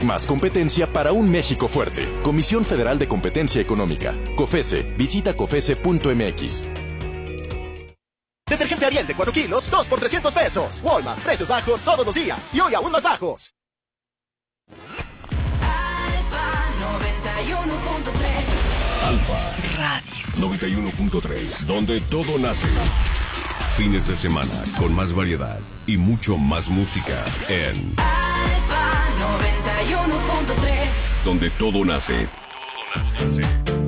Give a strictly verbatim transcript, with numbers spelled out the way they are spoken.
Más competencia para un México fuerte. Comisión Federal de Competencia Económica. COFESE. Visita cofese punto m x. Detergente Ariel de cuatro kilos, dos por trescientos pesos. Walmart, precios bajos todos los días. Y hoy aún más bajos. Alfa noventa y uno punto tres. Alfa Radio noventa y uno punto tres, donde todo nace. Fines de semana con más variedad y mucho más música en Alfa noventa y uno punto tres, donde todo nace. Todo nace.